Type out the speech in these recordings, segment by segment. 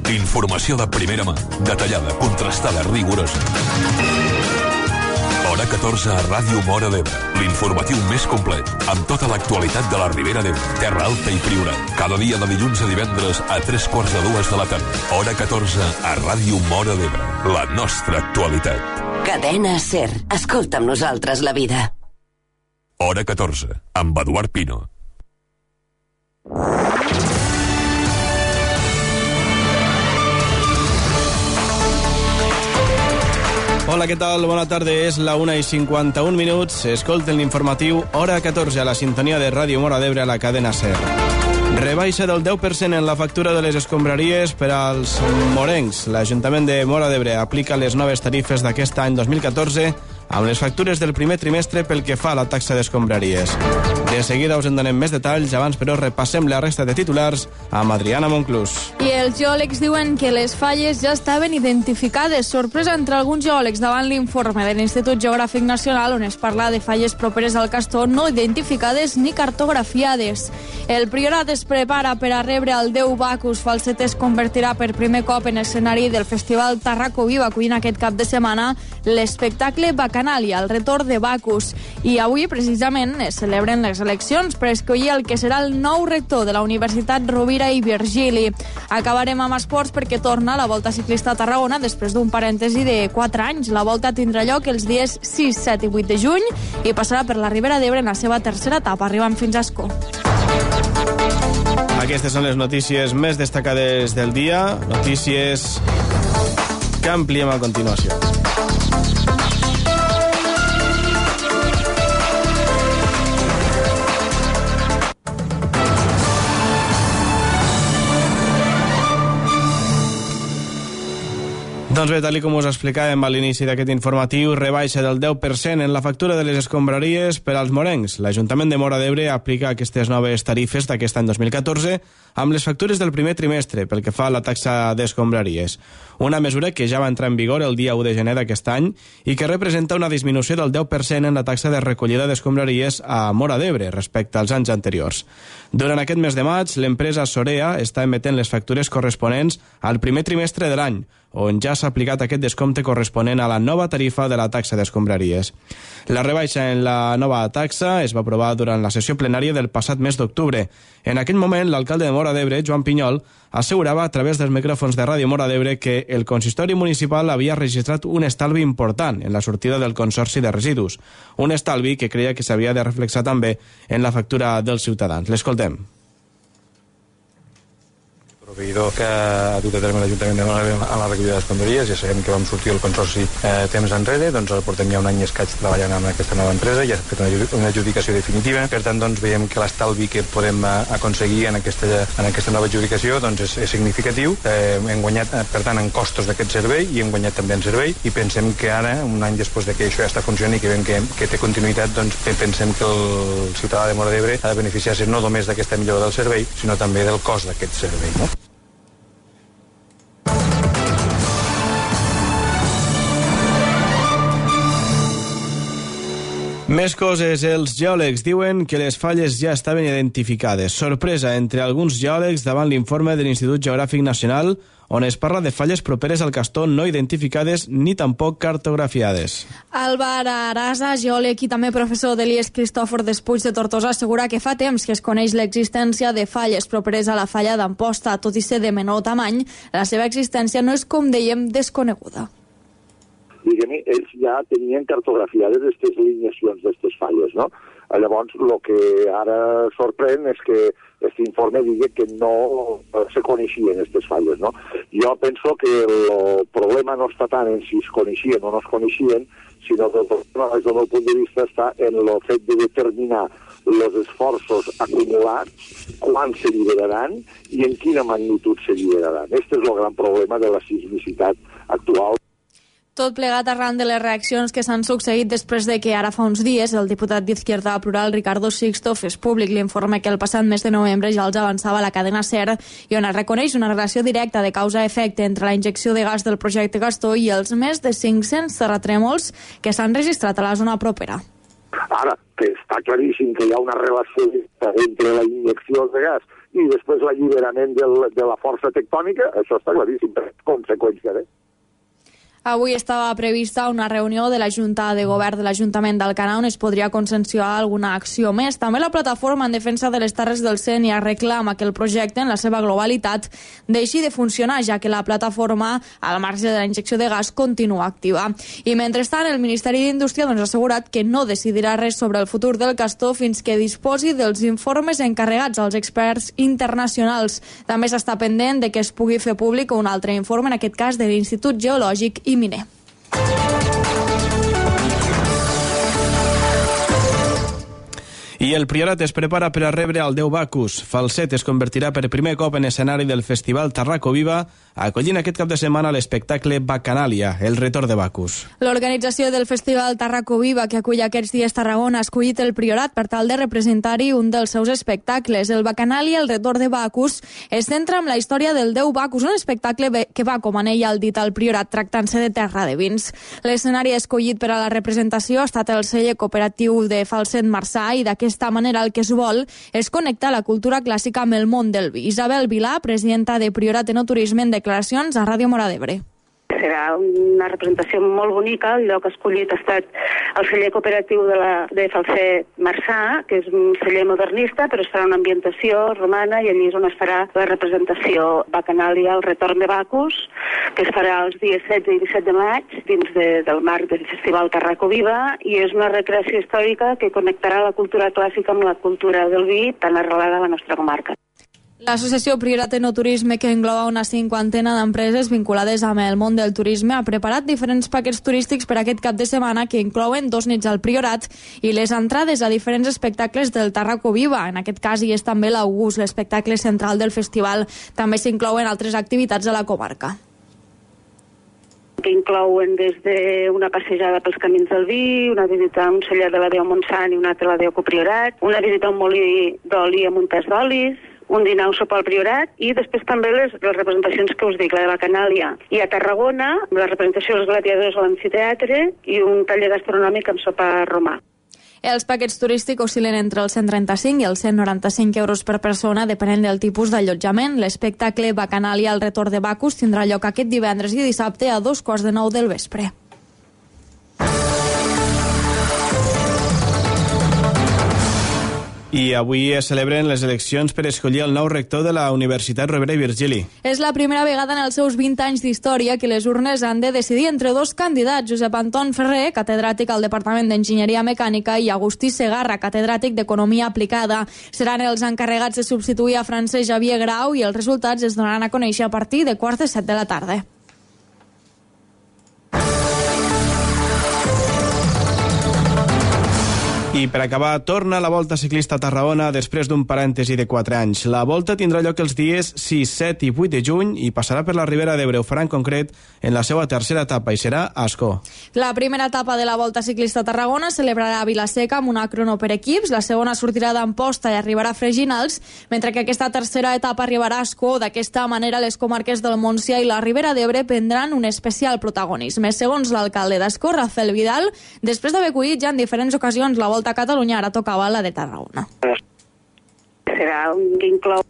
Informació de primera mà, detallada, contrastada, rigorosa. Hora 14 a Ràdio Móra d'Ebre. L'informatiu més complet, amb tota l'actualitat de la Ribera d'Ebre, Terra Alta i Priorat. Cada dia de dilluns a divendres a 3:45 de la tarda. Hora 14 a Ràdio Móra d'Ebre. La nostra actualitat. Cadena SER. Escolta amb nosaltres la vida. Hora 14, amb Eduard Pino. Hola, què tal? Bona tarda, és la 1:51. Escolten l'informatiu Hora 14 a la sintonia de Ràdio Móra d'Ebre a la cadena SER. Rebaixa del 10% en la factura de les escombraries per als morencs. L'Ajuntament de Móra d'Ebre aplica les noves tarifes d'aquest any 2014 amb les factures del primer trimestre pel que fa a la taxa d'escombraries. De seguida us en donem més detalls, abans però repassem la resta de titulars amb Adriana Monclús. I els geòlegs diuen que les falles ja estaven identificades. Sorpresa entre alguns geòlegs davant l'informe de l'Institut Geogràfic Nacional on es parla de falles properes al Castor no identificades ni cartografiades. El Priorat es prepara per a rebre el déu Bacus. Falset es convertirà per primer cop en escenari del Festival Tarraco Viva, acollint aquest cap de setmana l'espectacle Bacanàlia, el retorn de Bacus. I avui, precisament, es celebren les eleccions per escollir el que serà el nou rector de la Universitat Rovira i Virgili. Acabarem amb esports perquè torna la Volta Ciclista a Tarragona després d'un parèntesi de 4 anys. La Volta tindrà lloc els dies 6, 7 i 8 de juny i passarà per la Ribera d'Ebre en la seva tercera etapa, arribant fins a Ascó. Aquestes són les notícies més destacades del dia, notícies que ampliem a continuació. Doncs bé, tal com us explicàvem a l'inici d'aquest informatiu, rebaixa del 10% en la factura de les escombraries per als morencs. L'Ajuntament de Móra d'Ebre aplica aquestes noves tarifes d'aquest any 2014 amb les factures del primer trimestre pel que fa a la taxa d'escombraries. Una mesura que ja va entrar en vigor el dia 1 de gener d'aquest any i que representa una disminució del 10% en la taxa de recollida d'escombraries a Móra d'Ebre respecte als anys anteriors. Durant aquest mes de maig, l'empresa Sorea està emetent les factures corresponents al primer trimestre de l'any, on ja s'ha aplicat aquest descompte corresponent a la nova tarifa de la taxa d'escombraries. La rebaixa en la nova taxa es va aprovar durant la sessió plenària del passat mes d'octubre. En aquell moment, l'alcalde de Móra d'Ebre, Joan Pinyol, assegurava a través dels micròfons de Ràdio Móra d'Ebre que el consistori municipal havia registrat un estalvi important en la sortida del Consorci de Residus, un estalvi que creia que s'havia de reflexar també en la factura dels ciutadans. L'escoltem. Proveïdor que ha dut a terme l'Ajuntament de Móra d'Ebre a la recollida d'escombraries. Ja sabem que vam sortir el consorci temps enrere, doncs ara portem ja un any i escaig treballant amb aquesta nova empresa, ja s'ha fet una adjudicació definitiva, per tant doncs veiem que l'estalvi que podem aconseguir en aquesta nova adjudicació doncs és significatiu. Hem guanyat per tant en costos d'aquest servei i hem guanyat també en servei i pensem que ara, un any després de que això ja està funcionant i que veiem que té continuïtat, doncs pensem que el ciutadà de Móra d'Ebre ha de beneficiar-se no només d'aquesta millora del servei, sinó també del cost d'aquest servei, no? Més coses, els geòlegs diuen que les falles ja estaven identificades. Sorpresa entre alguns geòlegs davant l'informe de l'Institut Geogràfic Nacional on es parla de falles properes al Castor no identificades ni tampoc cartografiades. Álvar Arasa, geòleg i també professor de l'IES Cristòfor Despuig de Tortosa, assegura que fa temps que es coneix l'existència de falles properes a la falla d'Amposta. Tot i ser de menor tamany, la seva existència no és, com dèiem, desconeguda. Diguem-ne, ells ja tenien cartografiades aquestes alineacions d'aquestes falles, no? Llavors, el que ara sorprèn és que aquest informe digui que no se coneixien aquestes falles, no? Jo penso que el problema no està tant en si es coneixien o no es coneixien, sinó que el problema, des del meu punt de vista, està en el fet de determinar els esforços acumulats, quan se lliberaran i en quina magnitud se lliberaran. Aquest és el gran problema de la sismicitat actual. Tot plegat arran de les reaccions que s'han succeït després de que ara fa uns dies el diputat d'Izquierda Plural Ricardo Sixto fes públic l'informe que el passat mes de novembre ja els avançava la cadena SER i on es reconeix una relació directa de causa-efecte entre la injecció de gas del projecte Castor i els més de 500 terratrèmols que s'han registrat a la zona propera. Ara, que està claríssim que hi ha una relació entre la injecció de gas i després l'alliberament de la força tectònica, això està claríssim, per conseqüència, Avui estava prevista una reunió de la Junta de Govern de l'Ajuntament d'Alcanar on es podria consensuar alguna acció més. També la plataforma en defensa de les Terres del Sénia reclama que el projecte en la seva globalitat deixi de funcionar, ja que la plataforma, al marge de la injecció de gas, continua activa. I mentrestant, el Ministeri d'Indústria ha assegurat que no decidirà res sobre el futur del castor fins que disposi dels informes encarregats als experts internacionals. També s'està pendent de que es pugui fer públic un altre informe, en aquest cas de l'Institut Geològic i Miner. I el Priorat es prepara per a rebre el Déu Bacus. Falset es convertirà per primer cop en escenari del Festival Tarraco Viva, acollint aquest cap de setmana l'espectacle Bacanàlia, el retorn de Bacus. L'organització del Festival Tarraco Viva, que acull aquests dies Tarragona, ha escollit el Priorat per tal de representar-hi un dels seus espectacles. El Bacanàlia, el retorn de Bacus, es centra en la història del Déu Bacus, un espectacle que va, com en ell ha dit el Priorat, tractant-se de terra de vins. L'escenari escollit per a la representació ha estat el celler cooperatiu de Falset Marçà i d'aquesta manera el que es vol és connectar la cultura clàssica amb el món del vi. Isabel Vilà, presidenta de Priorat Enoturisme, en declaracions a Ràdio Móra d'Ebre. Serà una representació molt bonica. El lloc escollit ha estat el celler cooperatiu de Falset Marçà, que és un celler modernista, però es farà una ambientació romana i allí és on es farà la representació Bacanàlia, el retorn de Bacus, que es farà els dies 16 i 17 de maig dins del marc del Festival Tarraco Viva, i és una recreació històrica que connectarà la cultura clàssica amb la cultura del vi tan arrelada a la nostra comarca. L'associació Priorat Enoturisme, que engloba una 50 d'empreses vinculades amb el món del turisme, ha preparat diferents paquets turístics per aquest cap de setmana que inclouen 2 nits al Priorat i les entrades a diferents espectacles del Tarraco Viva. En aquest cas hi és també l'August, l'espectacle central del festival. També s'inclouen altres activitats a la comarca, que inclouen des d'una passejada pels camins del vi, una visita a un celler de la Déu Montsant i una altra a la Déu Copriorat, una visita a un molí d'oli a Montes d'Olis, un dinar o sopar al Priorat, i després també les representacions que us dic, la de Bacanàlia. I a Tarragona, la representació dels gladiadors a l'amfiteatre i un taller gastronòmic amb sopar romà. Els paquets turístics oscil·len entre els 135 i els 195 euros per persona, depenent del tipus d'allotjament. L'espectacle Bacanàlia, el retorn de Bacus, tindrà lloc aquest divendres i dissabte a 2:45 del vespre. I avui es celebren les eleccions per escollir el nou rector de la Universitat Rovira i Virgili. És la primera vegada en els seus 20 anys d'història que les urnes han de decidir entre 2 candidats, Josep Anton Ferrer, catedràtic al Departament d'Enginyeria Mecànica, i Agustí Segarra, catedràtic d'Economia Aplicada. Seran els encarregats de substituir a Francesc Xavier Grau i els resultats es donaran a conèixer a partir de 6:45 de la tarda. I per acabar, torna la Volta Ciclista a Tarragona després d'un parèntesi de 4 anys. La Volta tindrà lloc els dies 6, 7 i 8 de juny i passarà per la Ribera d'Ebre. Ho farà en concret en la seva tercera etapa i serà a Ascó. La primera etapa de la Volta Ciclista a Tarragona celebrarà a Vilaseca amb una crono per equips. La segona sortirà d'Amposta i arribarà a Freginals, mentre que aquesta tercera etapa arribarà a Ascó. D'aquesta manera, les comarques del Montsià i la Ribera d'Ebre prendran un especial protagonisme. Segons l'alcalde d'Ascó, Rafael Vidal, després d'haver acollit ja en diferents ocasions la Volta a Catalunya, ara tocava la de Tarragona. Serà un que inclou...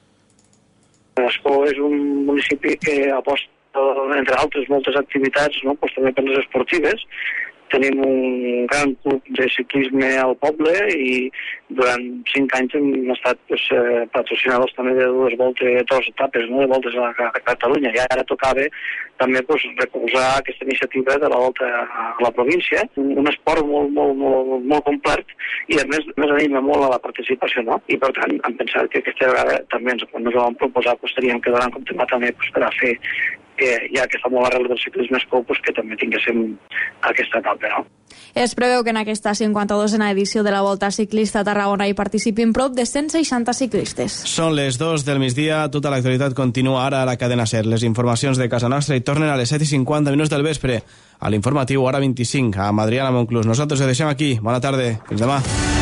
Ascó és un municipi que aposta, entre altres, moltes activitats, no? Pues també per les esportives. Tenim un gran club de ciclisme al poble i durant 5 anys hem estat patrocinadors també de 2 etapes, no? De voltes a Catalunya, i ara tocava també recolzar aquesta iniciativa de la volta a la província, un esport molt complet i a més anima molt a la participació, no? I per tant hem pensat que aquesta vegada també quan ens ho vam proposar teníem que donar en compte també per a fer que ja que està molt arrel del ciclisme Ascó, que també tinguéssim aquesta etapa, no? Es preveu que en aquesta 52a edició de la Volta Ciclista a Tarragona hi participin prop de 160 ciclistes. Són les 2 del migdia, tota l'actualitat continua ara a la cadena SER. Les informacions de casa nostra hi tornen a les 7:50 del vespre. A l'informatiu, hora 25, a Adriana Monclús. Nosaltres ho deixem aquí. Bona tarda. Fins demà.